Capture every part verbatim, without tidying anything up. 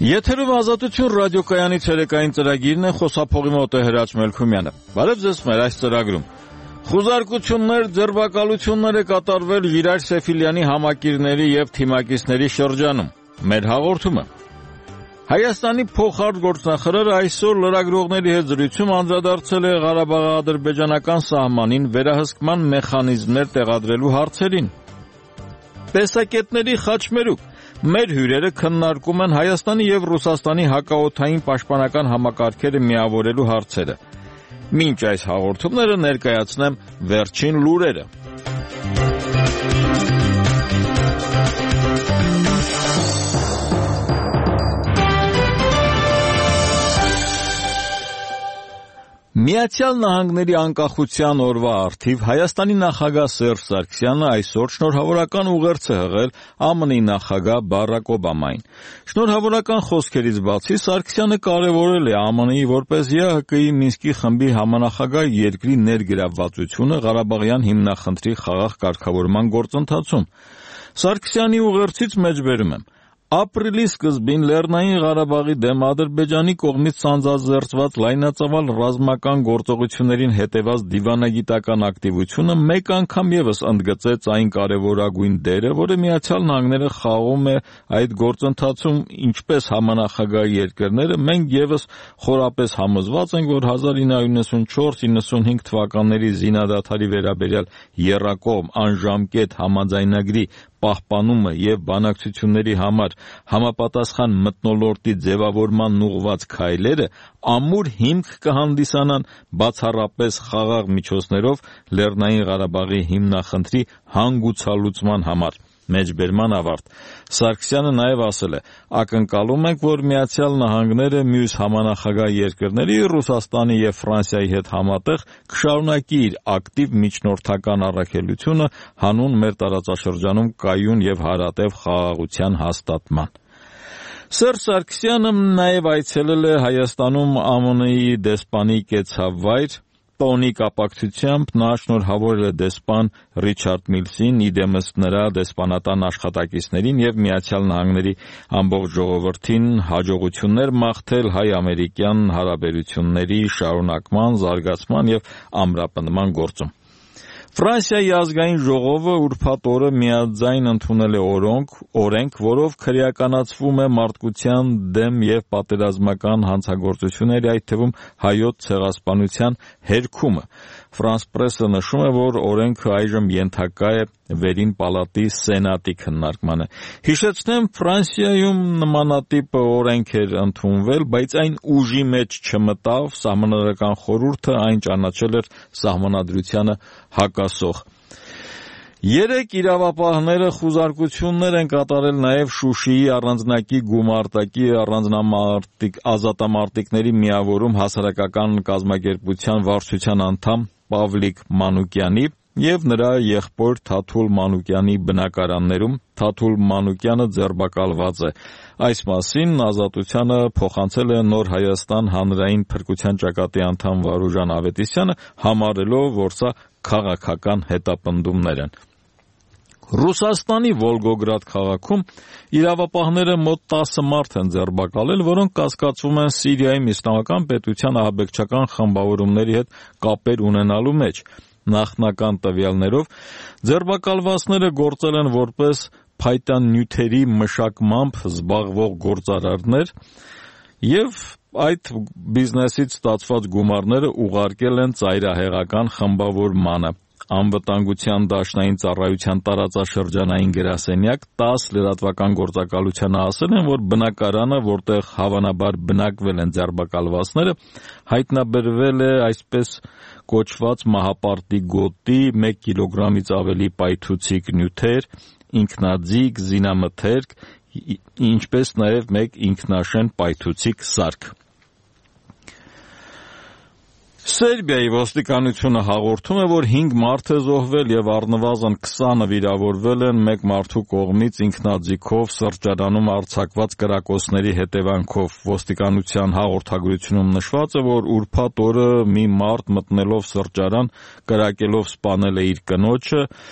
Եթերում Ազատություն ռադիոկայանի ցերեկային ծրագիրն է, խոսափողի մոտ է Հրաչ Մելքումյանը։ Բարև ձեզ մեր այս ծրագրում։ Խուզարկություններ, ձերբակալություններ է կատարվել Ժիրայր Սեֆիլյանի համակիրների եւ թիմակիցների շրջանում։ Մեր հաղորդումը։ Հայաստանի փոխարտգործնախարարը այսօր լրագրողների հետ զրույցում անդրադարձել է Ղարաբաղ-ադրբեջանական սահմանին վերահսկման մեխանիզմներ տեղադրելու հարցերին։ Տեսակետների խաչմերուկ։ Մեր հյուրերը քննարկում են Հայաստանի եւ Ռուսաստանի հակաօդային պաշտպանական համակարգերը միավորելու հարցերը։ Մինչ այս հաղորդումները ներկայացնեմ վերջին լուրերը։ Միացյալ Նահանգների անկախության օրվա առթիվ Հայաստանի նախագահ Սերժ Սարգսյանը այսօր շնորհավորական ուղերձ է հղել ԱՄՆ-ի նախագահ Բարաք Օբամային։ Շնորհավորական խոսքերից բացի Սարգսյանը կարևորել է ԱՄՆ-ի որպես ԵԱՀԿ-ի Մինսկի խմբի համանախագահ երկրի ներգրավվածությունը Ղարաբաղյան հիմնախնդրի խաղաղ կարգավորման գործընթացում։ Սարգսյանի ուղերձից մեջբերում եմ. Ապրիլի սկզբին Լեռնային Ղարաբաղի դեմ Ադրբեջանի կողմից սանձազերծված լայնածավալ ռազմական գործողություններին հետևած դիվանագիտական ակտիվությունը մեկ անգամ ևս ընդգծեց այն կարևորագույն դերը, որը Միացյալ Նահանգները խաղում է այդ գործընթացում, ինչպես համանախագահ երկրները, մենք ևս խորապես համոզված ենք, որ հազար ինը հարյուր նվաթ չորս նվաթ թվականների զինադադարի վերաբերյալ եռակողմ անժամկետ համաձայնագրի պահպանումը եւ բանակցությունների համար համապատասխան մթնոլորտի ձևավորման ուղղված քայլերը ամուր հիմք կհանդիսանան բացառապես խաղաղ միջոցներով Լեռնային Ղարաբաղի հիմնախնդրի հանգուցալուծման համար։ Մեջբերման ավարտ։ Սարգսյանը նաև ասել է. ակնկալում ենք, որ Միացյալ Նահանգները մյուս համանախագահ երկրների Ռուսաստանի եւ Ֆրանսիայի հետ համատեղ կշարունակի իր ակտիվ միջնորդական առաքելությունը հանուն մեր տարածաշրջանում կայուն եւ հարատեւ խաղաղության հաստատման։ Սերժ Սարգսյանը նաև այցելել է Հայաստանում ԱՄՆ-ի դեսպանի կեցավայր տոնի կապակցությամբ նա շնորհավորել է դեսպան Ռիչարդ Միլսին, իդեմս նրա դեսպանատան աշխատակիցներին եւ Միացյալ Նահանգների ամբողջ ժողովրդին հաջողություններ մաղթել հայ-ամերիկյան հարաբերությունների շարունակման, զարգացման եւ ամրապնդման գործում։ Ֆրանսիայի ազգային ժողովը ուրբաթ օրը միաձայն ընդունել է օրենք, օրենք, որով քրեականացվում է մարդկության դեմ եւ պատերազմական հանցագործությունների, այդ թվում հայոց ցեղասպանության հերքումը։ Ֆրանս պրեսը նշում է, որ օրենքը այժմ ենթակա է վերին պալատի սենատի քննարկմանը։ Հիշեցնեմ, Ֆրանսիայում նմանատիպ օրենք էր ընդունվել, բայց այն ուժի մեջ չմտավ, սահմանադրական խորհուրդը այն ճանաչել էր սահմանադրությանը հակասող։ Երեք իրավապահները խուզարկություններ են կատարել նաև Շուշիի առանձնակի գումարտակի առանձնամարտիկ ազատամարտիկների միավորում հասարակական կազմակերպության վարչության անդամ Պավլիկ Մանուկյանի եւ նրա եղբոր Թաթուլ Մանուկյանի բնակարաններում։ Թաթուլ Մանուկյանը ձերբակալված է։ Այս մասին Ազատությանը փոխանցել է Նոր Հայաստան հանրային փրկության ճակատի անդամ Վարուժան Ավետիսյանը, համարելով, որ սա քաղաքական հետապնդումներ են։ Ռուսաստանի Վոլգոգրադ քաղաքում իրավապահները մոտ տասը մարդ են ձերբակալել, որոնք կասկածվում են Սիրիայում իսլամական պետության ահաբեկչական խմբավորումների հետ կապեր ունենալու մեջ։ Նախնական տվյալներով ձերբակալվածները գործել են որպես փայտան նյութերի մշակմամբ զբաղվող գործարարներ եւ այդ բիզնեսից ստացված գումարները ուղարկել են ծայրահեղական խմբավորմանը։ Անվտանգության դաշնային ծառայության տարածաշրջանային գրասենյակ տաս լրատվական գործակալությանը ասել են, որ բնակարանը, որտեղ հավանաբար բնակվել են ձերբակալվածները, հայտնաբերվել է այսպես կոչված մահապարտի գոտի, մեկ կիլոգրամից ավելի պայթուցիկ նյութեր, ինքնաձիգ, զինամթերք, ինչպես նաև մեկ ինքնաշեն պայթուցիկ սարք։ Սերբիայի ոստիկանությունը հաղորդում է, որ հինգ մարդ է զոհվել եւ առնվազն քսանը վիրավորվել են մեկ մարդու կողմից ինքնաձիգով սրճարանում արձակված կրակոցների հետևանքով։ Ոստիկանության հաղորդագրությունում նշված է, որ ուրբաթ օրը մի մարդ մտնելով սրճարան կրակելով սպանել է իր կնոջը,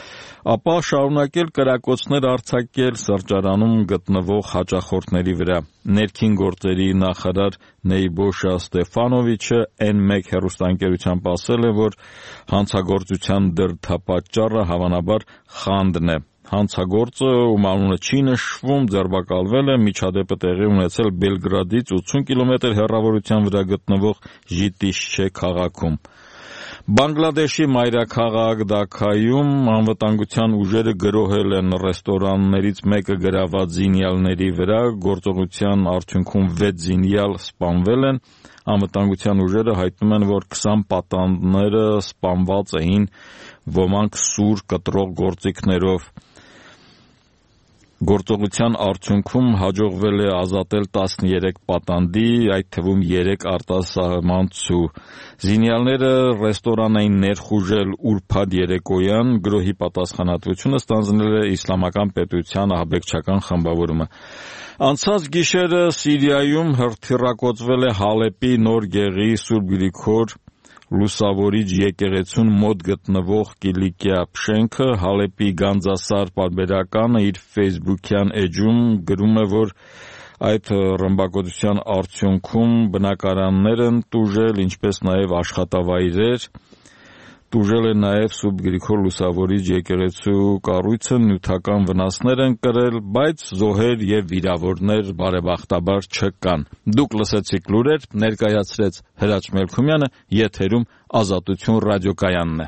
ապա շարունակել կրակոցներ արձակել սրճարանում գտնվող հաճախորդների վրա։ Ներքին գործերի նախարար Նեյբոշա Ստեֆանովիչը Էն մեկ հեռուստաընկերությամբ ասել է, որ հանցագործության դրդապատճառը հավանաբար խանդն է։ Հանցագործը, ում անունը չի նշվում, ձերբակալվել է, միջադեպը տեղի ունեցել Բելգրադից ութսուն կիլոմետր հեռավորության վրա գտնվող Ժիտիշչե քաղաքում։ Բանգլադեշի մայրաքաղաք Դաքայում անվտանգության ուժերը գրոհել են ռեստորաններից մեկը գրաված զինյալների վրա, գործողության արդյունքում վեց զինյալ սպանվել են։ Անվտանգության ուժերը հայտնում են, որ քսան պատանդները սպանված էին, ոմանք սուր կտրող գործիքներով։ Գործողության արդյունքում հաջողվել է ազատել տասներեք պատանդի, այդ թվում երեք արտասահմանցու։ Զինյալները ռեստորան էին ներխուժել ուրբաթ երեկոյան, գրոհի պատասխանատվությունը ստանձնել է Իսլամական պետության ահաբեկչական խմբավորումը։ Անցած գիշերը Սիրիայում հրթիռակոծվել է Հալեպի Նոր Գեղի Սուրբ Գրիգոր Լուսավորիչ եկեղեցուն մոտ գտնվող Կիլիկիա շենքը։ Հալեպի Գանձասար պարբերականը իր ֆեյսբուքյան էջում գրում է, որ այդ ռմբակոծության արդյունքում բնակարաններ են տուժել, ինչպես նաև աշխատավայրեր։ Տուժել է նաև Սուրբ Գրիգոր Լուսավորիչ եկեղեցու կառույցը, նյութական վնասներ են կրել, բայց զոհեր եւ վիրավորներ բարեբախտաբար չկան։ Դուք լսեցիք լուրեր, ներկայացրեց Հրաչ Մելքումյանը, եթերում Ազատություն ռադիոկայանն է։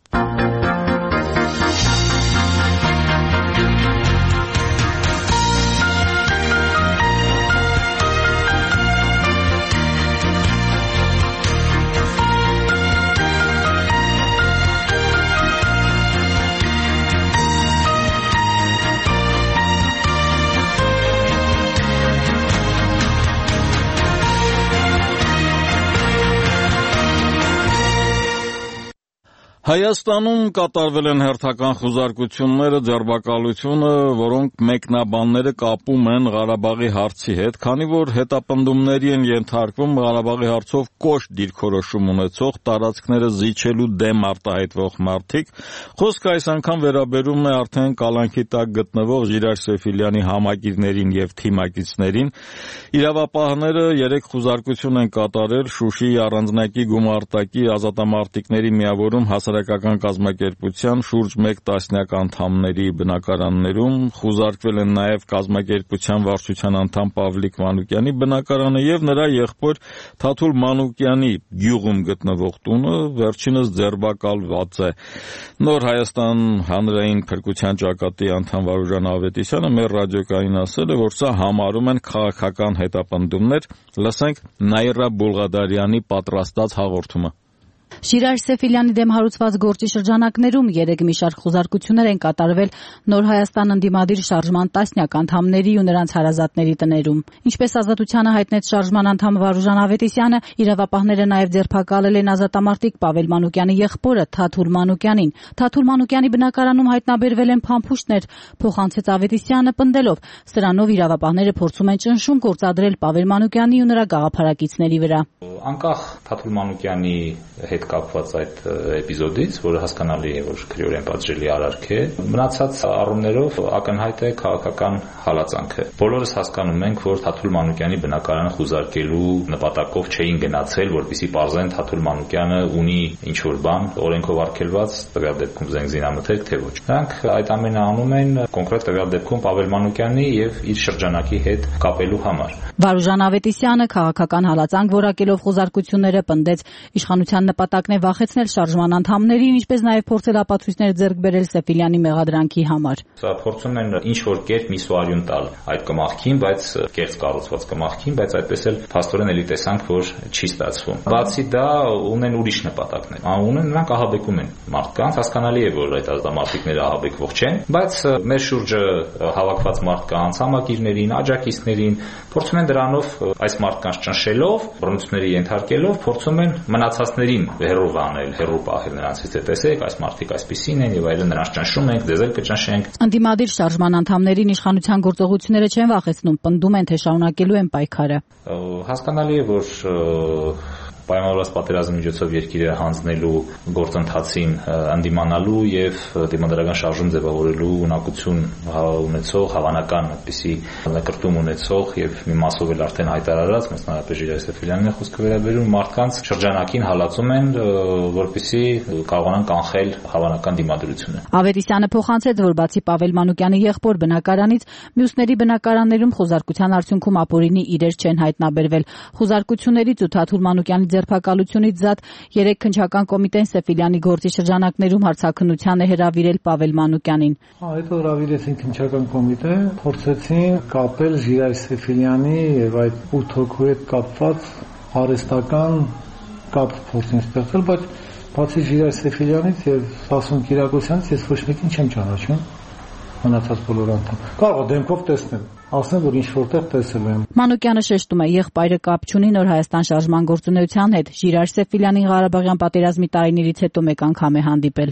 Հայաստանում կատարվել են հերթական խուզարկությունները, ձերբակալությունը, որոնք մեկնաբանները կապում են Ղարաբաղի հարցի հետ, քանի որ հետապնդումների են ենթարկվում Ղարաբաղի հարցով կոշտ դիրքորոշում ունեցող տարածքները զիջելու դեմ արտահայտվող մարդիկ։ Խոսքը այս անգամ վերաբերում է արդեն կալանքի տակ գտնվող Ժիրայր Սեֆիլյանի համակիրներին եւ թիմակիցներին։ Իրավապահները երեք խուզարկություն են կատարել Շուշիի առանձնակի գումարտակի ազատամարտիկների միավորում հասարակական կազմակերպության շուրջ մեկ տասնյակ անդամների բնակարաններում, խուզարկվել են նաև կազմակերպության վարչության անդամ Պավլիկ Մանուկյանի բնակարանը եւ նրա եղբոր Թաթուլ Մանուկյանի գյուղում գտնվող տունը, վերջինս ձերբակալված է։ Նոր Հայաստան հանրային փրկության ճակատի անդամ Վարուժան Ավետիսյանը մեր ռադիոկաին ասել է, որ սա համարում են քաղաքական հետապնդումներ։ Լսենք Նաիրա Բուլղադարյանի պատրաստած հաղորդումը։ Ժիրայր Սեֆիլյանի դեմ հարուցված գործի շրջանակներում երեք մի շարք խուզարկություններ են կատարվել Նոր Հայաստան ընդդիմադիր շարժման տասնյակ անդամների ու նրանց հարազատների տներում։ Ինչպես Ազատությանը հայտնեց շարժման անդամ Վարուժան Ավետիսյանը, իրավապահները նաև ձերբակալել են ազատամարտիկ Պավել Մանուկյանի եղբորը Թաթուլ Մանուկյանին։ Թաթուլ Մանուկյանի բնակարանում հայտնաբերվել են փամփուշտներ, փոխանցեց Ավետիսյանը պնդելով, սրանով իրավապահները փորձում են ճնշում գործադրել Պավել Մանուկյանի ու նրա գաղափարակիցների վրա։ Անկախ Թաթուլ Մանուկյանի հետ կապված այդ էպիզոդից, որը հասկանալի է, որ քրեորեն պատժելի արարք է, մնացած առումներով ակնհայտ է քաղաքական հալածանքը։ Բոլորս հասկանում ենք, որ Թաթուլ Մանուկյանի բնակարանը խուզարկելու նպատակով չէին գնացել, որպեսզի պարզեն Թաթուլ Մանուկյանը ունի ինչ-որ բան օրենքով արգելված, տվյալ դեպքում զենզինամթերք, թե ոչ։ Նրանք այդ ամենը անում են կոնկրետ տվյալ դեպքում Պավել Մանուկյանի եւ իր շրջանակի հետ կապելու համար։ Վարուժան Ավետիսյանը քաղաքական հալածանք որակելով խուզարկությունները պնդեց իշխանության նպատակն է վախեցնել շարժման անդամներին, ինչպես նաև փորձել ապացույցներ ձեռք բերել Սեֆիլյանի մեղադրանքի համար։ Սա փորձում են ինչ-որ կերպ միսուարյուն տալ այդ կմախքին, բայց կեղծ կառուցված կմախքին, բայց այդպես էլ փաստորեն էլի տեսանք, որ չի ստացվում։ Բացի դա ունեն ուրիշ նպատակներ։ Ունեն նրանք ահաբեկում են մարդկանց, հասկանալի է, որ այդ ազատամարտիկները ահաբեկվող չեն, բայց մեր շուրջը հավաքված մարդկանց, համակիրներին, աջակիցներին փորձում են դրանով այս մարդկանց ճնշելով, բռնությունների ենթարկելով, փորձում են մնացածներին հերով անել, հերով պահել նրանցից, թե տեսեք, այս մարդիկ այսպիսին են եւ այլն, նրանց ճնշում ենք, դեզ էլ կճնշենք։ Ընդդիմադիր շարժման անդամներին իշխանության գործողությունները չեն վախեցնում, պնդում են, թե շարունակելու են պայքարը։ Հասկանալի է, որ պայմանավորված պատերազմի միջոցով երկիրը հանձնելու գործընթացին ընդդիմանալու եւ դիմադրական շարժում ձևավորելու ունակություն ունեցող, հավանական այդպիսի նկրտում ունեցող եւ մի մասով էլ արդեն հայտարարած, մասնավորապես Ժիրայր Սեֆիլյանին է խոսքը վերաբերում, մարդկանց շրջանակին հալածում են, որպեսզի կարողանան կանխել հավանական դիմադրությունը։ Ավետիսյանը փոխանցեց, որ բացի Պավել Մանուկյանի եղբոր բնակարանից, մյուսների բնակարաններում խոզարկության արդյունքում ապօրինի իրեր չեն հայտնաբերվել։ Խոզարկություններից ու Թաթուլ Մանուկյանի ձերբակալությունից զատ երեք քննչական կոմիտեն Սեֆիլյանի գործի շրջանակներում հարցաքննության է հրավիրել Պավել Մանուկյանին։ Հետո հրավիրեցին քննչական կոմիտե, փորձեցին կապել Ժիրայր Սեֆիլյանի եւ այդ ութ հոգու հետ կապված արհեստական կապ փորձին ստեղծել, բայց բացի Ժիրայր Սեֆիլյանից եւ Սասուն Կիրակոսյանից ես ոչ մեկին չեմ ճանաչում։ Մնացած բոլոր անդամ։ Կարող է դեմքով տեսնել, ասեմ, որ ինչ որտեղ տեսել եմ։ Մանուկյանը շեշտում է, եղբայրը կապ չունի Նոր Հայաստան շարժման գործունեության հետ։ Ժիրայր Սեֆիլյանին Ղարաբաղյան պատերազմի տարիներից հետո մեկ անգամ է հանդիպել։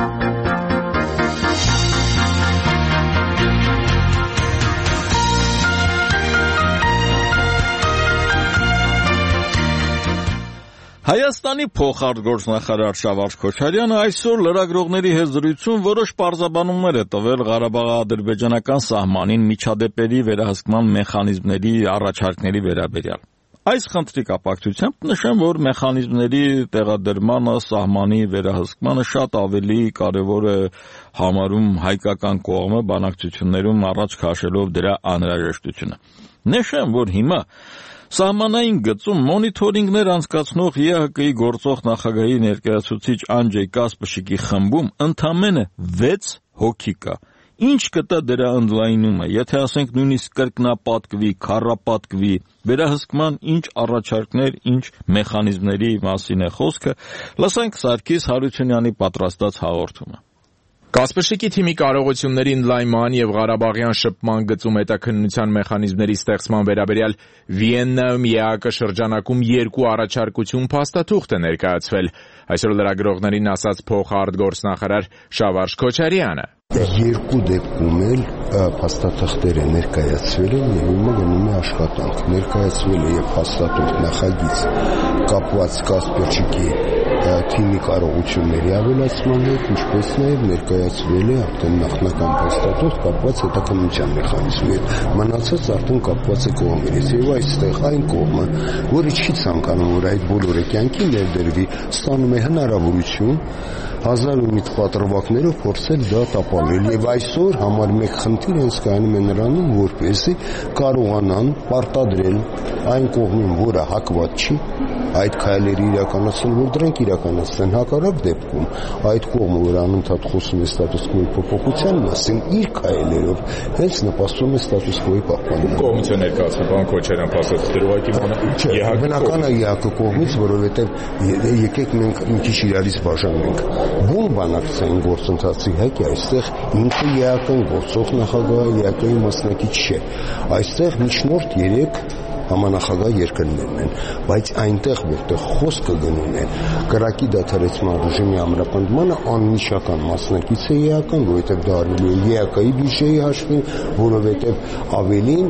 Հայաստանի փոխարտգործնախարար Շավարժ Քոչարյանը այսօր լրագրողների հետ զրույցում որոշ պարզաբանումներ է տվել Ղարաբաղ-ադրբեջանական սահմանին միջադեպերի վերահսկման մեխանիզմների առաջարկների վերաբերյալ։ Այս խնդրի կապակցությամբ նշեմ, որ մեխանիզմների տեղադրմանը սահմանի վերահսկմանը շատ ավելի կարևոր է համարում հայկական կողմը բանակցություններում առաջ քաշելով դրա անհրաժեշտությունը։ Նշեմ, որ հիմա Սահմանային գծում մոնիթորինգներ անցկացնող ԵՀԿ-ի գործող նախագահի ներկայացուցիչ Անջեյ Կասպշիկի խմբում ընդամենը վեց հոգի կա։ Ինչ կտա դրա ընդլայնումը, եթե ասենք նույնիսկ կրկնապատկվի, քառապատկվի, վերահսկման ինչ առաջարկներ, ինչ մեխանիզմների մասին է խոսքը, լսենք Սարգիս Հարությունյանի պատրաստած հաղորդումը։ Կասպշիկի թիմի կարողությունների ընդլայնման եւ Ղարաբաղյան շփման գծում հետաքննության մեխանիզմների ստեղծման վերաբերյալ Վիեննայում ԵԱԿ շրջանակում երկու առաջարկություն փաստաթուղթ է ներկայացվել։ Այսօր լրագրողներին ասաց փոխարտգործնախարար Շավարժ Քոչարյանը։ Երկու դեպքում էլ փաստաթղթեր է ներկայացվել են եւ հիմա գնում է աշխատանք։ Ներկայացվել է եւ փաստաթուղթ նախագիծ կապված Կասպերչիկի թիմի կարողությունների ավելացման հետ, ինչպես նաև ներկայացվել է արդեն նախնական փաստաթուղթ կապված հետաքննության մեխանիզմի հետ։ Մնացած արդեն կապված է կողմերից եւ այստեղ այն կողմը, որը չի ցանկանում, որ այդ բոլորը կյանքի ներդրվի, ստանում է հնարավորություն հազար ու մի պատրվակներով փորձել դա տապալել եւ այսօր համար մեկ խնդիր հենց կայանում է նրանում, որպեսզի կարողանան պարտադրել այն կողմին, որը հակված չի, այդ քայլերի իրականացնել, որ դրանք իրականացնեն հակառակ դեպքում այդ կողմը, որ անընդհատ խոսում է ստատուս կոյի փոփոխության մասին, իր քայլերով հենց նպաստում է ստատուս կոյի պահպանմանը։ Կոմիսիա ներկայացնում բան Քոչարյան փաստաթղթ դրողակի բանը բնական է ԵԱԿ կողմից, որովհետև եկեք մենք մի քիչ իրարից բաժանենք։ Բուն բանակցային գործընթացի հետ այստեղ ինքը ԵԱԿ-ն գործող նախագահը ԵԱԿ-ի մասնակից չէ։ Այստեղ միջնորդ երեք համանախագահ երկրներն են, բայց այնտեղ որտեղ խոսքը գնում է կրակի դադարեցման ռեժիմի ամրապնդմանը անմիջական մասնակից է ԵԱԿ-ն, որովհետև դա արվելու է ԵԱԿ-ի բյուջեի հաշվին, որովհետև ավելին,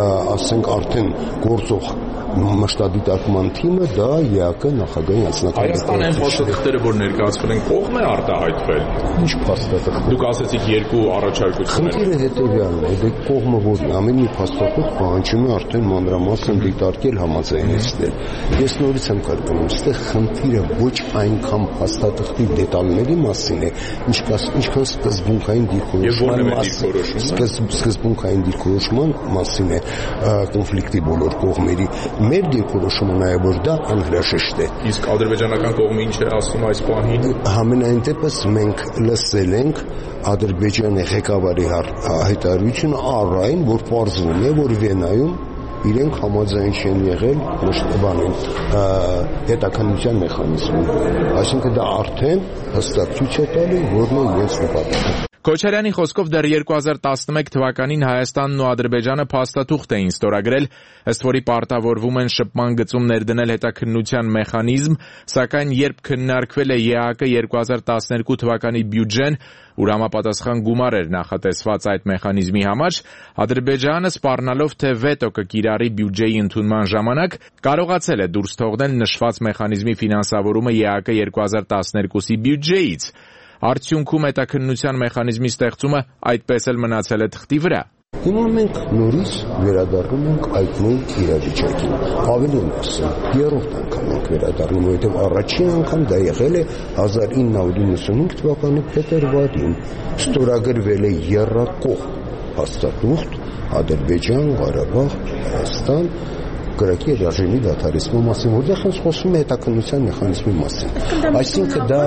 ասենք արդեն գործող մշտադիտարկման թիմը դա ԵԱԿ նախագահի անձնական Հայաստանի այն փաստաթղթերը, որ ներկայացվել են, կողմ է արտահայտվել։ Ինչ փաստաթղթ։ Դուք ասացիք երկու առաջարկություններ։ Խնդիրը հետևյալն է, դե կողմը որն ամեն մի փաստաթուղթ պահանջում է արդեն մանրամասն դիտարկել, համաձայնեցնել։ Ես նորից եմ կրկնում, այստեղ խնդիրը ոչ այնքան փաստաթղթի դետալների մասին է, ինչքան սկզբունքային դիրքորոշման մասին։ Սկզբունքային դիրքորոշման մասին է կոնֆլիկտի բոլոր կողմերի մեր դիրքորոշումը նաև որ դա անհրաժեշտ է։ Իսկ ադրբեջանական կողմը ինչ է ասում այս պահին։ Համենայն դեպս մենք լսել ենք Ադրբեջանի ղեկավարի հայտարարությունը առ այն, որ պարզվում է, որ Վիեննայում իրենք համաձայն չեն եղել մշտաբանին հետաքննության մեխանիզմին։ Այսինքն դա արդեն հստակ ցույց է տալի, որն է իրենց նպատակը։ Քոչարյանի խոսքով դեռ երկու հազար տասնմեկ թվականին Հայաստանն ու Ադրբեջանը փաստաթուղթ էին ստորագրել, ըստ որի պարտավորվում են շփման գծում ներդնել հետաքննության մեխանիզմ, սակայն երբ քննարկվել է ԵԱՀԿ երկու հազար տասներկու թվականի բյուջեն, ուր համապատասխան գումար էր նախատեսված այդ մեխանիզմի համար, Ադրբեջանը սպառնալով թե վետո կկիրառի բյուջեի ընդունման ժամանակ, կարողացել է դուրս թողնել նշված մեխանիզմի ֆինանսավորումը ԵԱՀԿ երկու հազար տասներկուի բյուջեից։ Արդյունքում հետաքննության մեխանիզմի ստեղծումը այդպես էլ մնացել է թղթի վրա։ Հիմա մենք նորից վերադառնում ենք այդ նույն իրավիճակին։ Ավելին ասեմ, երրորդ անգամ ենք վերադառնում, որովհետև առաջին անգամ դա եղել է հազար ինը հարյուր իննսունհինգ թվականի փետրվարին։ Ստորագրվել է եռակողմ փաստաթուղթ Ադրբեջան, Ղարաբաղ, Հայաստան գրակի ռեժիմի դադարեցման մասին, որտեղ հենց խոսում է հետաքննության մեխանիզմի մասին։ Այսինքն դա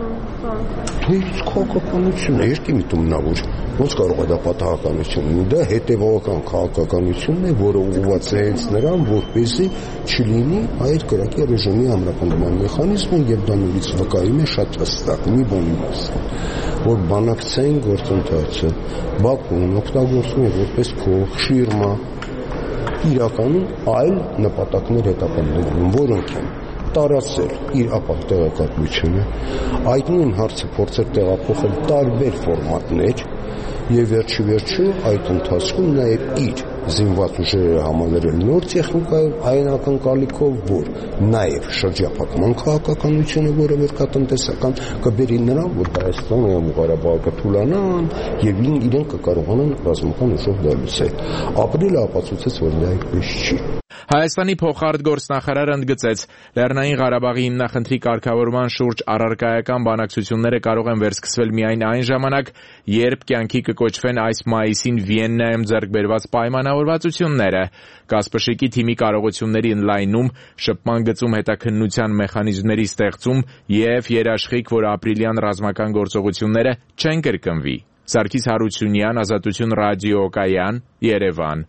քաղաքականություն է, երկի միտում նա որ ոնց կարող է դա պատահականություն լինի, դա հետևողական քաղաքականությունն է, որը ուղղված է հենց նրան, որպեսզի չլինի այդ գրակի ռեժիմի ամրապնդման մեխանիզմը, եւ դա նորից վկայում է շատ հստակ մի բանի մասին, որ բանակցային գործընթացը Բաքուն օգտագործում է որպես փող, շիրմա, իրականում այլ նպատակներ հետապնդելու, որոնք են տարածել իր ապահ տեղեկատվությունը, այդ նույն հարցը փորձել տեղափոխել տարբեր ֆորմատներ եւ վերջի վերջո այդ ընթացքում նաեւ իր զինված ուժերը համալրել նոր տեխնիկայով այն ակնկալիքով, որ նաեւ շրջափակման քաղաքականությունը, որը որ կա տնտեսական, կբերի նրան, որ Հայաստանը եւ Ղարաբաղը կթուլանան եւ իրենք կկարողանան ռազմական ուժով դա լուծել։ Ապրիլը ապացուցեց, որ դա այդպես չի։ Հայաստանի փոխարտգործնախարարը ընդգծեց, Լեռնային Ղարաբաղի հիմնախնդրի կարգավորման շուրջ առարկայական բանակցությունները կարող են վերսկսվել միայն այն ժամանակ, երբ կյանքի կկոչվեն այս մայիսին Վիեննայում ձեռք բերված պայմանավորվածությունները, Կասպշիկի թիմի կարողությունների ընդլայնում, շփման գծում հետաքննության մեխանիզմների ստեղծում եւ երաշխիք, որ ապրիլյան ռազմական գործողությունները չեն կրկնվի։ Սարգիս Հարությունյան, Ազատություն ռադիոկայան, Երևան։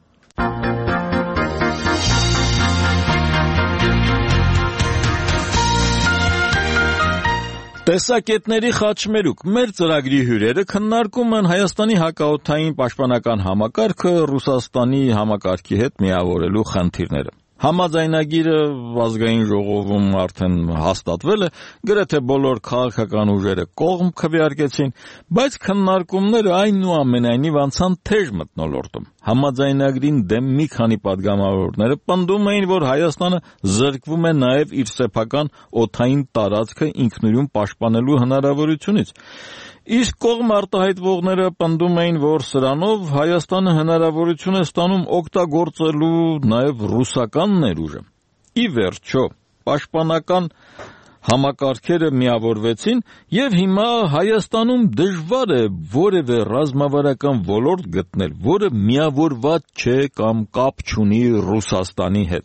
Տեսակետների խաչմերուկ մեր ծրագրի հյուրերը քննարկում են Հայաստանի հակաօդային պաշտպանական համակարգը Ռուսաստանի համակարգի հետ միավորելու խնդիրները։ Համաձայնագիրը ազգային ժողովում արդեն հաստատվել է, գրեթե բոլոր քաղաքական ուժերը կողմ քվեարկեցին, բայց քննարկումները այնուամենայնիվ անցան թեժ մթնոլորտում։ Համաձայնագրին դեմ մի քանի պատգամավորները պնդում էին, որ Հայաստանը զրկվում է նաև իր սեփական օդային տարածքը ինքնուրույն պաշտպանելու հնարավորությունից։ Իսկ կողմ արտահայտվողները պնդում էին, որ սրանով Հայաստանը հնարավորություն է ստանում օգտագործելու նաև ռուսական ներուժը։ Ի վերջո, պաշտպանական համակարգերը միավորվեցին եւ հիմա Հայաստանում դժվար է որևէ ռազմավարական ոլորտ գտնել, որը միավորված չէ կամ կապ չունի Ռուսաստանի հետ։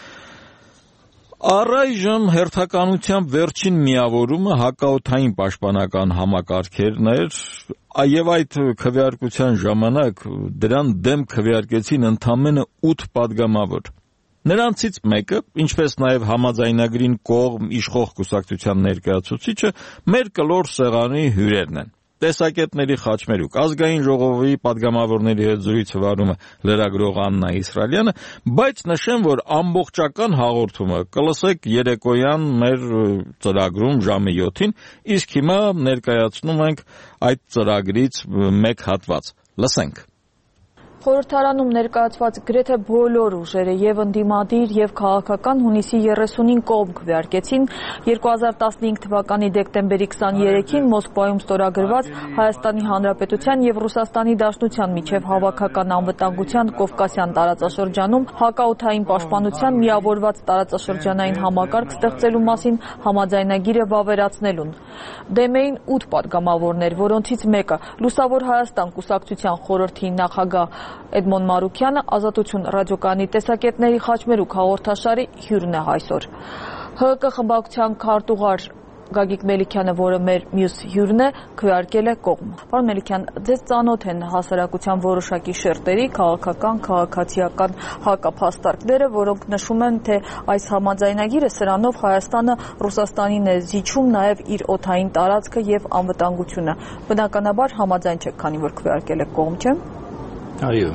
Առայժմ հերթականությամբ վերջին միավորումը հակաօդային պաշտպանական համակարգերն էր, եւ այդ քվեարկության ժամանակ դրան դեմ քվեարկեցին ընդամենը ութ պատգամավոր։ Նրանցից մեկը, ինչպես նաև համաձայնագրին կողմ իշխող կուսակցության ներկայացուցիչը, մեր կլոր սեղանի հյուրերն են։ Տեսակետների խաչմերուկ ազգային ժողովի պատգամավորների հետ զրույցը վարում է լրագրող Աննա Իսրայելյանը, բայց նշեմ, որ ամբողջական հաղորդումը կլսեք երեկոյան մեր ծրագրում ժամը յոթին, իսկ հիմա ներկայացնում ենք այդ ծրագրից մեկ հատված։ Լսենք։ Խորհրդարանում ներկայացված գրեթե բոլոր ուժերը եւ ընդդիմադիր եւ քաղաքական հունիսի երեսունին կողմ քվեարկեցին երկու հազար տասնհինգ թվականի դեկտեմբերի քսաներեքին Մոսկվայում ստորագրված Հայաստանի Հանրապետության եւ Ռուսաստանի Դաշնության միջև հավաքական անվտանգության Կովկասյան տարածաշրջանում հակաօդային պաշտպանության միավորված տարածաշրջանային համակարգ ստեղծելու մասին համաձայնագիրը վավերացնելուն։ Դեմ էին ութ պատգամավորներ, որոնցից մեկը Լուսավոր Հայաստան կուսակցության խորհրդի նախագահ Էդմոն Մարուկյանը, Ազատություն ռադիոկայանի տեսակետների խաչմերուկ հաղորդաշարի հյուրն է այսօր։ ՀՀԿ խմբակցության քարտուղար Գագիկ Մելիքյանը, որը մեր մյուս հյուրն է, քվեարկել է կողմ։ Պարոն Մելիքյան, ձեզ ծանոթ են հասարակության որոշակի շերտերի, քաղաքական, քաղաքացիական հակափաստարկները, որոնք նշում են, թե այս համաձայնագիրը սրանով Հայաստանը Ռուսաստանին է զիջում նաև իր օդային տարածքը եւ անվտանգությունը։ Բնականաբար համաձայն չեք, քանի որ քվեարկել եք կողմ, չէ՞։ Այո։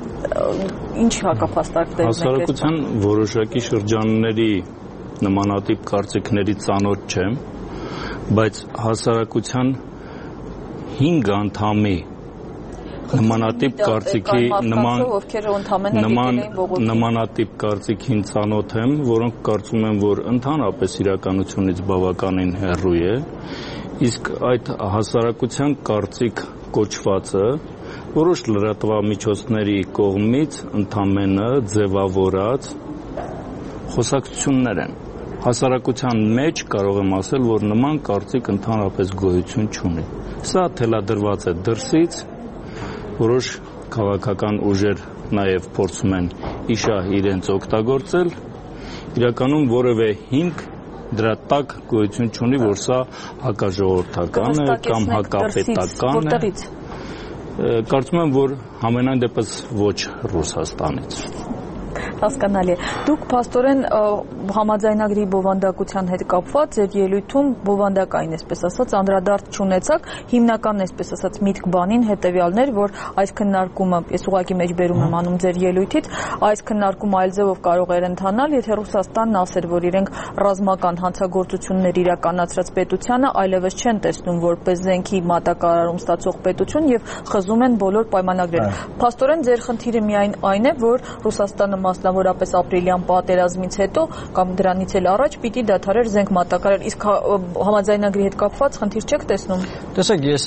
Ինչ հակափաստարկներ ունեք։ Հասարակության որոշակի շրջանների նմանատիպ կարծիքների ծանոթ չեմ, բայց հասարակության հինգ անդամի նմանատիպ կարծիքի նման նման նմանատիպ կարծիքին ծանոթ եմ, որոնք կարծում են, որ ընդհանրապես իրականությունից բավականին հեռու է, իսկ այդ հասարակության կարծիք կոչվածը որոշ լրատվամիջոցների կողմից ընդամենը ձևավորած խոսակցություններ են։ Հասարակության մեջ կարող եմ ասել, որ նման կարծիք ընդհանրապես գոյություն չունի։ Սա թելադրված է դրսից, որոշ քաղաքական ուժեր նաև փորձում են իշահ իրենց օգտագործել, իրականում որևէ հիմք դրա տակ գոյություն չունի, որ սա հակաժողովրդական է կամ հակապետական է։ Կարծում եմ, որ համենայն դեպս ոչ Ռուսաստանից։ Հասկանալի է։ Դուք փաստորեն համաձայնագրի բովանդակության հետ կապված ձեր ելույթում բովանդակային, այսպես ասած, անդրադարձ չունեցաք, հիմնական, այսպես ասած, միտք բանին հետևյալներ, որ այս քննարկումը, ես ուղղակի մեջբերում եմ անում ձեր ելույթից, այս քննարկումը այլ ձևով կարող էր ընթանալ, եթե Ռուսաստանն ասեր, որ իրենք ռազմական հանցագործություններ իրականացրած պետությանը այլևս չեն տեսնում որպես զենքի մատակարարում ստացող պետություն եւ խզում են բոլոր պայմանագրերը։ Փաստորեն ձեր խնդիրը միայն այն է, որ Ռուսաստանը մասնավորապես ապրիլյան պատերազմից հետո կամ դրանից էլ առաջ պիտի դադարեր զենք մատակարար, իսկ համաձայնագրի հետ կապված խնդիր չեք տեսնում։ Տեսեք, ես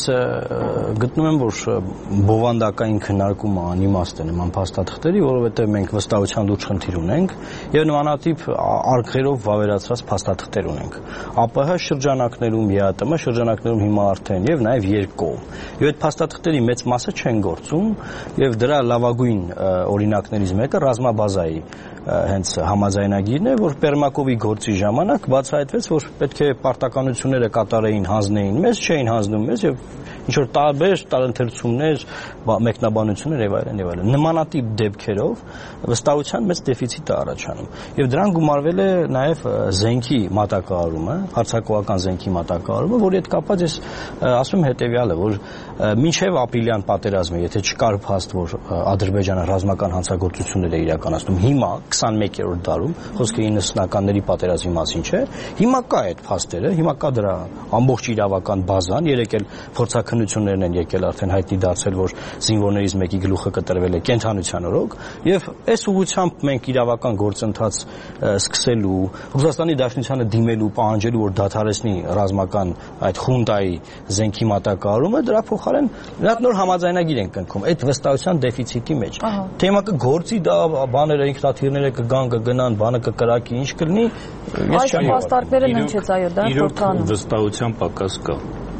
գտնում եմ, որ բովանդակային քննարկումը անիմաստ է նման փաստաթղթերի, որովհետև մենք վստահության լուրջ խնդիր ունենք եւ նմանատիպ արգղերով վավերացված փաստաթղթեր ունենք։ ԱՊՀ շրջանակներում, ԵԱՏՄ շրջանակներում հիմա արդեն եւ նաեւ երկկողմ։ Եվ այդ փաստաթղթերի մեծ մասը չեն գործում եւ դրա լավագույն օրինակներից մեկը ռազմաբազայի հենց համաձայնագիրն է, որ Պերմակովի գործի ժամանակ բացահայտվեց, որ պետք է պարտականությունները կատարեին, հանձնեին մեզ, չէին հանձնում մեզ եւ ինչ որ տարբեր տարընթերցումներ, մեկնաբանություններ եւ այլն եւ այլն։ Նմանատիպ դեպքերով վստահության մեծ դեֆիցիտ է առաջանում։ Եվ դրան գումարվել է նաեւ զենքի մատակարարումը, հարձակողական զենքի մատակարարումը, որի հետ կապված ես ասում եմ հետեւյալը, որ մինչեւ ապրիլյան պատերազմը, եթե չկար փաստ, որ Ադրբեջանը ռազմական հանցագործություններ է իրականացնում, հիմա քսանմեկերորդ դարում, խոսքը իննսունականների պատերազմի մասին չէ, հիմա կա այդ փաստերը, հիմա կա դրա ամբողջ իրավական բազան, երեք էլ փորձաքննություններն են եկել արդեն հայտնի դարձել, որ զինվորներից մեկի գլուխը կտրվել է կենթանության օրոք, եւ այս ուղղությամբ մենք իրավական գործընթաց սկսելու, Ռուսաստանի Դաշնությանը դիմելու, պահանջելու, որ դադարեցնի ռազմական այդ խունտայի զենքի մատակարարումը, դրա փոխարեն նրանք նոր համաձայնագիր են կնքում այդ վստահության դեֆիցիտի մեջ։ Թեմա կգործի դա բաները ինքնաթիռները կգան, կգնան, բանը կկրակի, ինչ կլինի, ես չեմ փաստարկները ննչեց, այո, դա իրոք վստահության պակաս կա։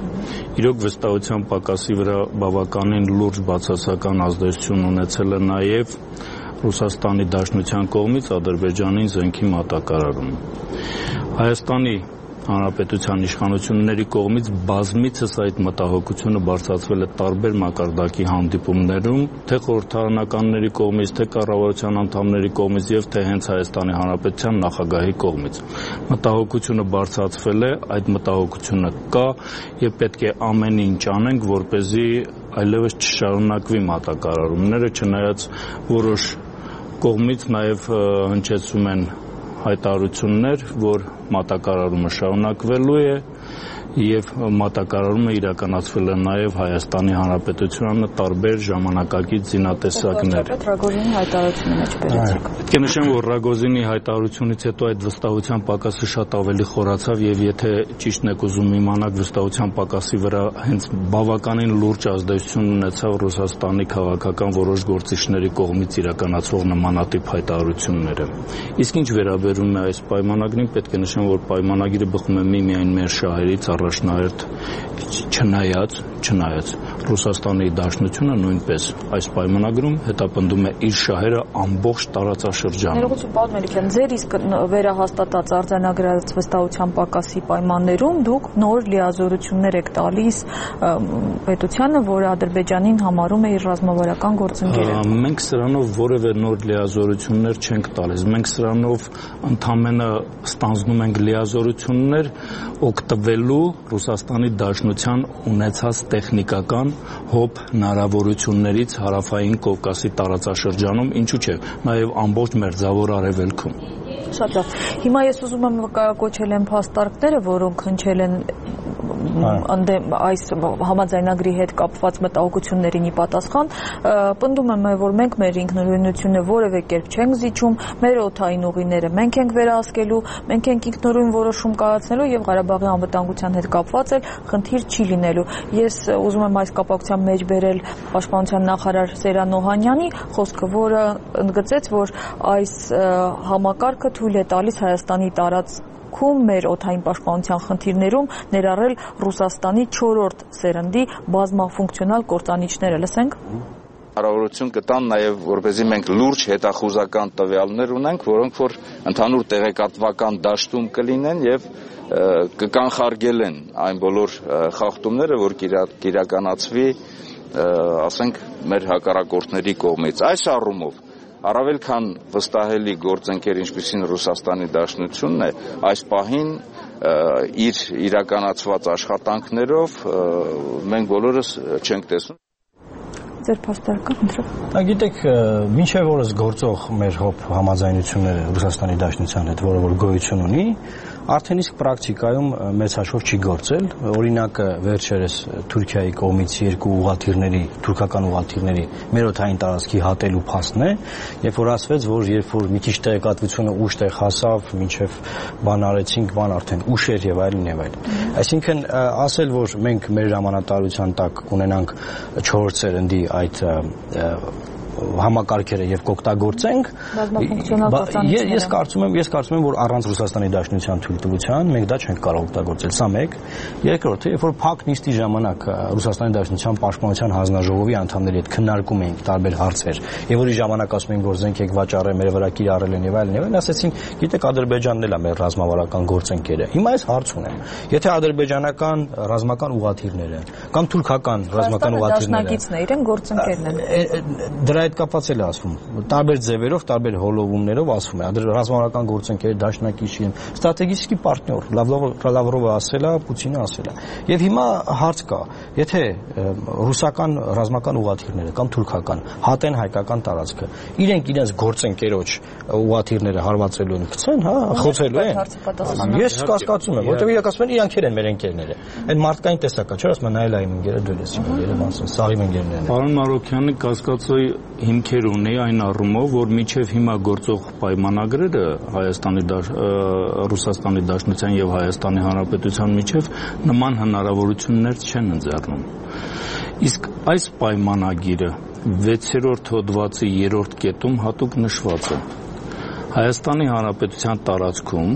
Իրոք վստահության պակասի վրա բավականին լուրջ բացասական ազդեցություն ունեցել է նաև Ռուսաստանի Դաշնության կողմից Ադրբեջանին զենքի մատակարարումը։ Հայաստանի Հանրապետության իշխանությունների կողմից բազմիցս այդ մտահոգությունը բարձրացվել է տարբեր մակարդակի հանդիպումներում, թե խորհրդարանականների կողմից, թե կառավարության անդամների կողմից եւ թե հենց Հայաստանի Հանրապետության նախագահի կողմից։ Մտահոգությունը բարձրացվել է, այդ մտահոգությունը կա եւ պետք է ամեն ինչ անենք, որպեսզի այլևս չշարունակվի մատակարարումները, չնայած որոշ կողմից նաեւ հնչեցում են հայտարարություններ, որ մատակարարումը շարունակվելու է եւ մատակարարումը իրականացվել է նաեւ Հայաստանի Հանրապետությանը տարբեր ժամանակակից զինատեսակներ։ Ռագոզինի հայտարարությունը մեջ բերեցիք։ Պետք է նշեմ, որ Ռագոզինի հայտարարությունից հետո այդ վստահության պակասը շատ ավելի խորացավ եւ եթե ճիշտն եք ուզում իմանալ, վստահության պակասի վրա հենց բավականին լուրջ ազդեցություն ունեցավ Ռուսաստանի քաղաքական որոշ գործիչների կողմից իրականացվող նմանատիպ հայտարարությունները։ Իսկ ինչ վերաբերում է այս պայմանագրին, պետք է նշեմ, որ պայմանագիրը բխում է միմիայն մեր շահերից առաջնահերթ չնայած չնայած Ռուսաստանի Դաշնությունը նույնպես այս պայմանագրում հետապնդում է իր շահերը ամբողջ տարածաշրջանում։ Ներողություն, պարոն Մելիքյան, ձեր իսկ վերահաստատած արձանագրած վստահության պակասի պայմաններում դուք նոր լիազորություններ եք տալիս պետությանը, որը Ադրբեջանին համարում է իր ռազմավարական գործընկերը։ Մենք սրանով որևէ նոր լիազորություններ չենք տալիս։ Մենք սրանով ընդամենը ստանձնում ենք լիազորություններ օգտվելու Ռուսաստանի Դաշնության ունեցած տեխնիկական հոբ հնարավորություններից հարավային Կովկասի տարածաշրջանում, ինչու՞ չէ, նաև ամբողջ մերձավոր արևելքում։ Շատ լավ։ Հիմա ես ուզում եմ կոչել եմ փաստարկները, որոնք հնչել են ընդդեմ այս համաձայնագրի հետ կապված մտահոգություններին ի պատասխան, պնդում եմ, որ մենք մեր ինքնուրույնությունը որևէ կերպ չենք զիջում, մեր օդային ուղիները մենք ենք վերահսկելու, մենք ենք ինքնուրույն որոշում կայացնելու եւ Ղարաբաղի անվտանգության հետ կապված էլ խնդիր չի լինելու։ Ես ուզում եմ այս կապակցությամբ մեջ բերել Պաշտպանության նախարար Սերան Օհանյանի խոսքը, որը ընդգծեց, որ այս համակարգը թույլ է տալիս Հայաստանի տարածքում մեր օդային պաշտպանության խնդիրներում ներառել Ռուսաստանի չորրորդ սերնդի բազմաֆունկցիոնալ կործանիչները։ Լսենք։ Հնարավորություն կտան նաև, որպեսզի մենք լուրջ հետախուզական տվյալներ ունենք, որոնք որ ընդհանուր տեղեկատվական դաշտում կլինեն եւ կկանխարգելեն այն բոլոր խախտումները, որ կիրականացվի, ասենք, մեր հակառակորդների կողմից։ Այս առումով առավել քան վստահելի գործընկեր, ինչպիսին Ռուսաստանի Դաշնությունն է, այս պահին իր իրականացված աշխատանքներով մենք բոլորս չենք տեսնում։ Ձեր փաստարկը, խնդրեմ։ Գիտեք, մինչև օրս գործող մեր հոբ համաձայնությունները Ռուսաստանի Դաշնության հետ, որը որ գոյություն ունի, արդեն իսկ պրակտիկայում մեծ հաշվով չի գործել։ Օրինակը վերջերս Թուրքիայի կողմից երկու ուղղաթիռների, թուրքական ուղղաթիռների մեր օդային տարածքի հատելու փաստն է, երբ որ ասվեց, որ երբ որ մի քիչ տեղեկատվությունը ուշ տեղ հասավ, մինչև բան արեցինք, բան արդեն ուշ էր եւ այլն եւ այլն։ Այսինքն ասել, որ մենք մեր ժամանակատարության տակ ունենանք չորրորդ սերնդի այդ համակարգերը եւ կօգտագործենք, ես կարծում եմ, ես կարծում եմ, որ առանց Ռուսաստանի Դաշնության թույլտվության մենք դա չենք կարող օգտագործել։ Սա մեկ, երկրորդը, երբ որ փակ նիստի ժամանակ Ռուսաստանի Դաշնության Պաշտպանության հանձնաժողովի անդամների հետ քննարկում էինք տարբեր հարցեր, եւ որի ժամանակ ասում էին, որ զենք եք վաճառել, մեր վրա կիրառել են եւ այլն, եւ այլն, ասեցին, գիտեք, Ադրբեջանն էլ է մեր ռազմավարական գործընկերը։ Հիմա այս հարց ունեմ։ Եթե ադրբեջանական ռազմական ուղղաթիռները կամ թուրքական ռազմական ուղղաթիռները դաշնակիցն է, իրեն գործընկերն են։ Դրա հետ կապված էլ ասվում, տարբեր ձևերով, տարբեր հոլովումներով ասվում է, ռազմավարական գործընկեր, դաշնակիցի, ստրատեգիական պարտներ, Լավրովը ասել է, Պուտինը ասել է։ Եվ հիմա հարց կա, եթե ռուսական ռազմական ուղղաթիռները կամ թուրքական հատեն հայկական տարածքը, իրենք իրենց գործընկերոջ ուղղաթիռները հարվածելու են գցեն, հա, խոցելու են։ Ես կասկածում եմ, որովհետև իրենք ասում են, իրանք են մեր ընկերները։ Այդ մարդկային տեսակա, չէ՞, ասում են, նայել այն ընկերը դու ես իմ ընկերը, ասում, սաղի ընկերներն են։ Պարոն Մարոկյանը կասկածոյ հիմքեր ունի այն առումով, որ մինչև հիմա գործող պայմանագրերը Հայաստանի Ռուսաստանի Դաշնության եւ Հայաստանի Հանրապետության միջև նման հնարավորություններ չեն ընձեռնում։ Իսկ այս պայմանագիրը վեցերորդ հոդվածի երրորդ կետում հատուկ նշված է։ Հայաստանի Հանրապետության տարածքում,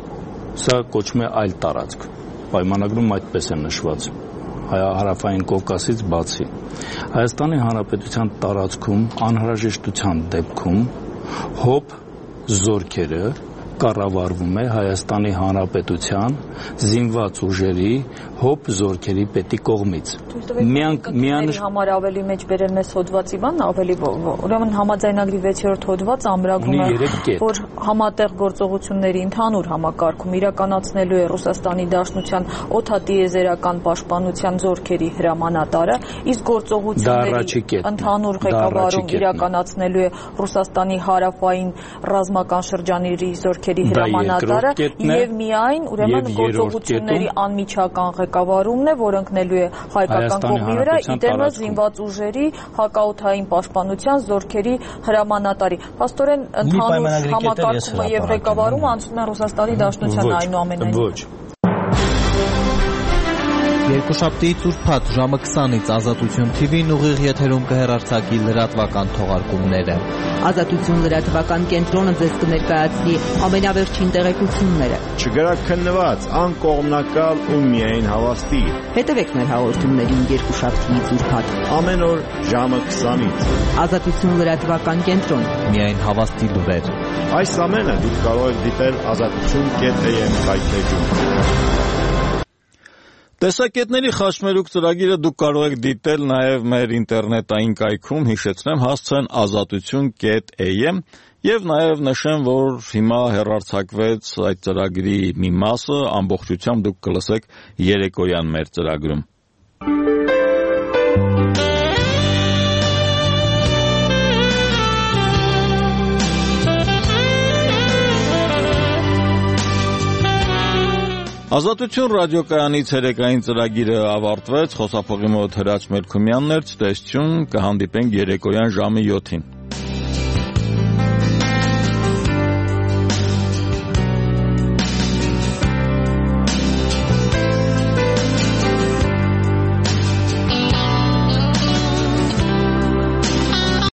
սա կոչվում է այլ տարածք, պայմանագրում այդպես է նշված, հարավային Կովկասից բացի, Հայաստանի Հանրապետության տարածքում անհրաժեշտության դեպքում հոբ զորքերը կառավարվում է Հայաստանի Հանրապետության զինված ուժերի հոբ զորքերի պետի կողմից։ Միանշ համար ավելի մեջ բերել մեզ հոդվածի բան, ավելի ուրեմն համաձայնագրի վեցերորդ հոդվածը ամրագրում է, որ համատեղ գործողությունների ընդհանուր համակարգում իրականացնելու է Ռուսաստանի Դաշնության օդատիեզերական պաշտպանության զորքերի հրամանատարը, իսկ գործողությունների ընդհանուր ղեկավարում իրականացնելու է Ռուսաստանի հարավային ռազմական շրջանների զորքերի հրամանատարը եւ միայն ուրեմն գործողությունների անմիջական ղեկավարումն է, որ ընկնելու է հայկական կողմի վրա, իդեմը զինված ուժերի հակաօդային պաշտպանության զորքերի հրամանատարի։ Փաստորեն ընդհանուր համակարգումը եւ ղեկավարումը անցնում է Ռուսաստանի Դաշնության այնուամենայնիվ։ Երկուշաբթիից ուրբաթ ժամը քսանից Ազատություն Թի Վին ուղիղ եթերում կհեռարձակի լրատվական թողարկումները։ Ազատություն լրատվական կենտրոնը ձեզ կներկայացնի ամենավերջին տեղեկությունները։ Չգրաքննված, անկողմնակալ ու միայն հավաստի։ Հետևեք մեր հաղորդումներին երկուշաբթիից ուրբաթ ամեն օր ժամը քսանից։ Ազատություն լրատվական կենտրոն։ Միայն հավաստի լուրեր։ Այս ամենը դուք կարող եք դիտել ազատություն կետ էյ էմ կայքէջում։ Տեսակետների խաչմերուկ ծրագիրը դուք կարող եք դիտել նաև մեր ինտերնետային կայքում, հիշեցնեմ, հասցեն ազատություն կետ էյ էմ եւ նաև նշեմ, որ հիմա հեռարձակվեց այդ ծրագրի մի մասը, ամբողջությամբ դուք կլսեք երեկոյան մեր ծրագրում։ Ազատություն ռադիոկայանի ցերեկային ծրագիրը ավարտվեց, խոսափողի մոտ Հրաչ Մելքումյանն էր, ցտեսություն, կհանդիպենք երեկոյան ժամը յոթին։